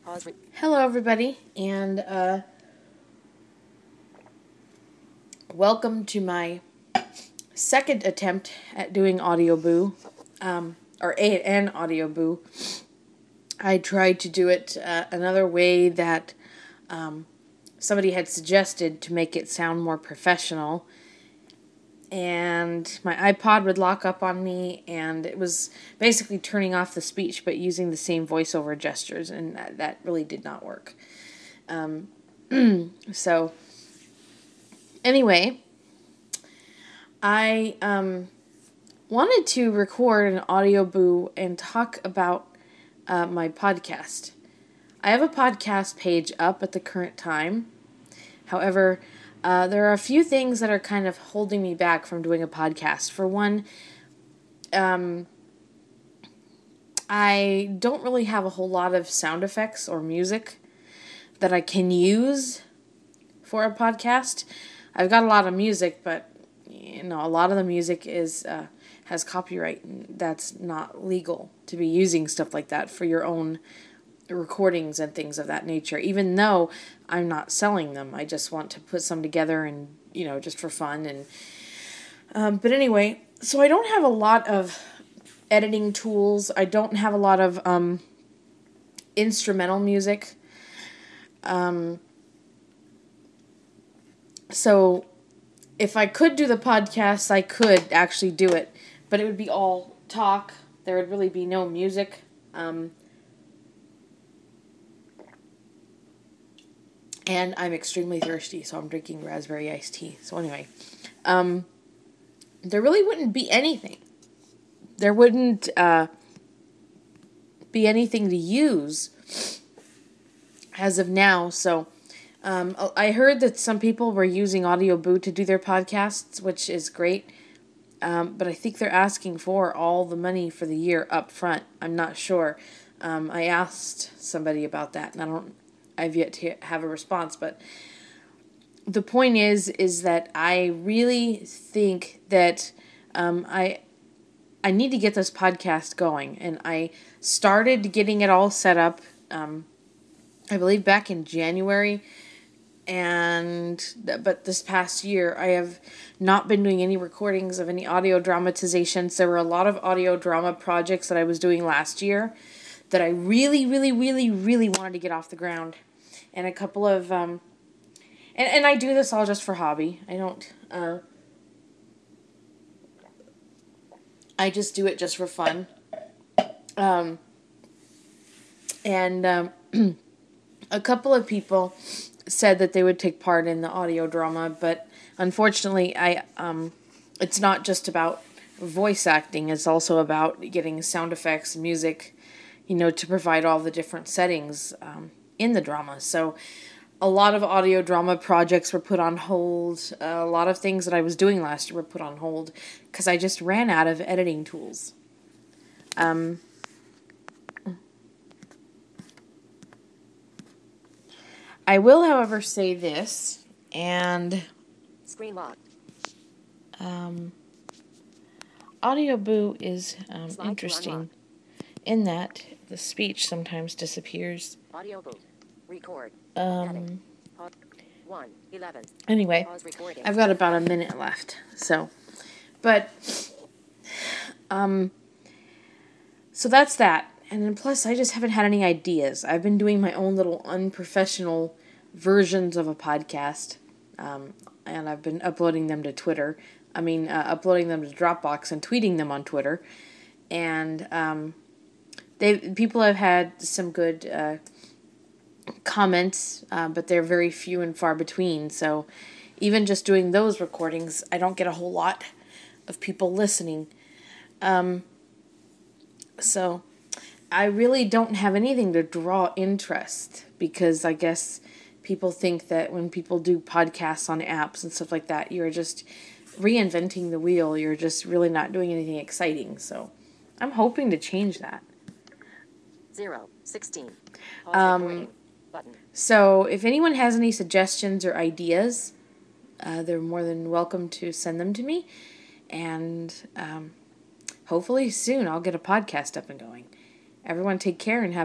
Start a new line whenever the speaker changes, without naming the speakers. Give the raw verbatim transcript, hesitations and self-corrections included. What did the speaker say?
Pause. Re-
Hello, everybody, and uh, welcome to my second attempt at doing Audio Boo, um, or a, an Audio Boo. I tried to do it uh, another way that um, somebody had suggested to make it sound more professional, and my iPod would lock up on me, and it was basically turning off the speech but using the same voiceover gestures, and that, that really did not work. Um, so, anyway, I um, wanted to record an Audio Boo and talk about uh, my podcast. I have a podcast page up at the current time. However, uh, there are a few things that are kind of holding me back from doing a podcast. For one, um, I don't really have a whole lot of sound effects or music that I can use for a podcast. I've got a lot of music, but you know, a lot of the music is uh, has copyright, and that's not legal to be using stuff like that for your own recordings and things of that nature, even though I'm not selling them. I just want to put some together and, you know, just for fun. And um, but anyway, so I don't have a lot of editing tools. I don't have a lot of um, instrumental music. Um, so if I could do the podcast, I could actually do it, but it would be all talk. There would really be no music. Um, And I'm extremely thirsty, so I'm drinking raspberry iced tea. So anyway, um, there really wouldn't be anything. There wouldn't uh, be anything to use as of now. So um, I heard that some people were using Audio Boo to do their podcasts, which is great. Um, but I think they're asking for all the money for the year up front. I'm not sure. Um, I asked somebody about that, and I don't. I've yet to have a response, but the point is, is that I really think that um, I I need to get this podcast going, and I started getting it all set up, um, I believe back in January, and but this past year I have not been doing any recordings of any audio dramatizations. There were a lot of audio drama projects that I was doing last year that I really, really, really, really wanted to get off the ground. And a couple of, um, and, and I do this all just for hobby. I don't, uh, I just do it just for fun. Um, and um, a couple of people said that they would take part in the audio drama, but unfortunately, I, um, it's not just about voice acting. It's also about getting sound effects, music, you know, to provide all the different settings um, in the drama. So a lot of audio drama projects were put on hold. Uh, a lot of things that I was doing last year were put on hold because I just ran out of editing tools. Um, I will, however, say this, and
Screen lock.
um, Audio Boo is um,
Slide to
interesting
unlock.
in that the speech sometimes disappears.
Audio Boo. Record.
Um,
Heading. Pause. one. eleven.
anyway,
Pause recording.
I've got about a minute left, so, but, um, so that's that, and then plus I just haven't had any ideas. I've been doing my own little unprofessional versions of a podcast, um, and I've been uploading them to Twitter, I mean, uh, uploading them to Dropbox and tweeting them on Twitter, and, um, they people have had some good, uh, comments, uh, but they're very few and far between, so even just doing those recordings, I don't get a whole lot of people listening. Um, so I really don't have anything to draw interest, because I guess people think that when people do podcasts on apps and stuff like that, you're just reinventing the wheel. You're just really not doing anything exciting, so I'm hoping to change that.
zero. sixteen. Pause
Um,
recording. Button.
So if anyone has any suggestions or ideas, uh, they're more than welcome to send them to me. And um, hopefully soon I'll get a podcast up and going. Everyone take care and have